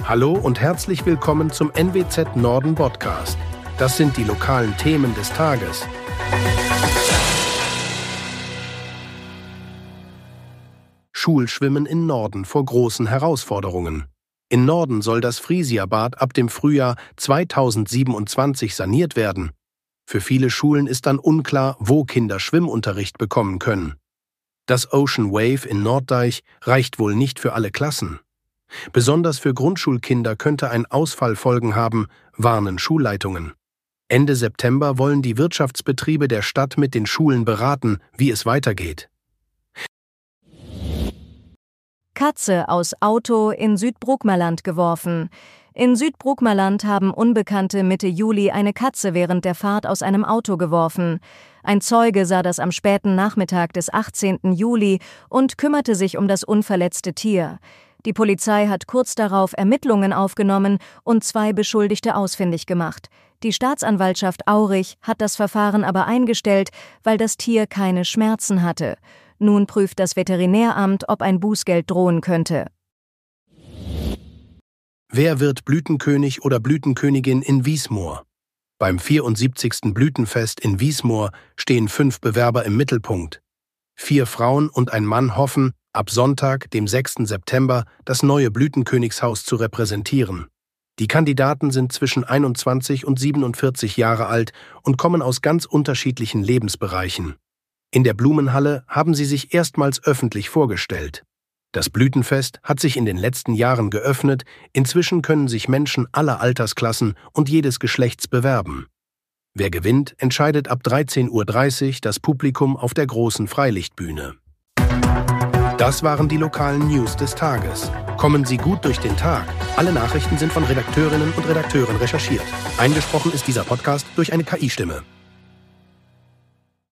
Hallo und herzlich willkommen zum NWZ Norden Podcast. Das sind die lokalen Themen des Tages. Schulschwimmen in Norden vor großen Herausforderungen. In Norden soll das Friesia-Bad ab dem Frühjahr 2027 saniert werden. Für viele Schulen ist dann unklar, wo Kinder Schwimmunterricht bekommen können. Das Ocean Wave in Norddeich reicht wohl nicht für alle Klassen. Besonders für Grundschulkinder könnte ein Ausfall Folgen haben, warnen Schulleitungen. Ende September wollen die Wirtschaftsbetriebe der Stadt mit den Schulen beraten, wie es weitergeht. Katze aus Auto in Südbruckmerland geworfen. In Südbruckmerland haben Unbekannte Mitte Juli eine Katze während der Fahrt aus einem Auto geworfen. Ein Zeuge sah das am späten Nachmittag des 18. Juli und kümmerte sich um das unverletzte Tier. Die Polizei hat kurz darauf Ermittlungen aufgenommen und 2 Beschuldigte ausfindig gemacht. Die Staatsanwaltschaft Aurich hat das Verfahren aber eingestellt, weil das Tier keine Schmerzen hatte. Nun prüft das Veterinäramt, ob ein Bußgeld drohen könnte. Wer wird Blütenkönig oder Blütenkönigin in Wiesmoor? Beim 74. Blütenfest in Wiesmoor stehen 5 Bewerber im Mittelpunkt. 4 Frauen und ein Mann hoffen, ab Sonntag, dem 6. September, das neue Blütenkönigshaus zu repräsentieren. Die Kandidaten sind zwischen 21 und 47 Jahre alt und kommen aus ganz unterschiedlichen Lebensbereichen. In der Blumenhalle haben sie sich erstmals öffentlich vorgestellt. Das Blütenfest hat sich in den letzten Jahren geöffnet, inzwischen können sich Menschen aller Altersklassen und jedes Geschlechts bewerben. Wer gewinnt, entscheidet ab 13:30 Uhr das Publikum auf der großen Freilichtbühne. Das waren die lokalen News des Tages. Kommen Sie gut durch den Tag. Alle Nachrichten sind von Redakteurinnen und Redakteuren recherchiert. Eingesprochen ist dieser Podcast durch eine KI-Stimme.